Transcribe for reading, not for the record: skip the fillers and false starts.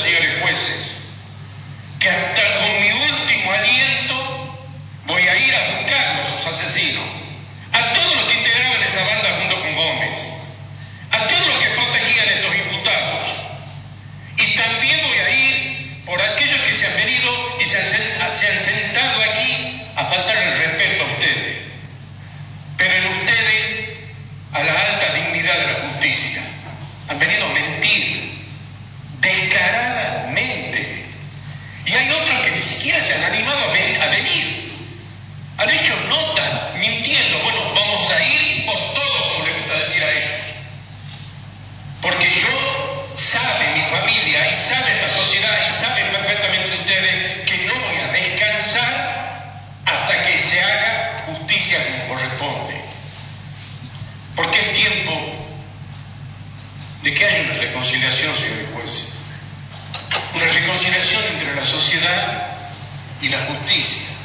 señores jueces, que hasta con mi último aliento voy a ir a buscarlos, los asesinos, a todos los que integraban esa banda junto con Gómez, a todos los que protegían a estos imputados, y también voy a ir por aquellos que se han venido y se han sentado aquí a faltar el respeto a ustedes, pero en ustedes a la alta dignidad de la justicia. Han venido a mentir descaradamente, y hay otros que ni siquiera se han animado a venir. Han hecho notas mintiendo. Bueno, vamos a ir por todo, como les gusta decir a ellos, porque yo, sabe mi familia y sabe esta sociedad y saben perfectamente ustedes que no voy a descansar hasta que se haga justicia como corresponde, porque es tiempo de que haya una reconciliación, señores jueces, una reconciliación entre la sociedad y la justicia.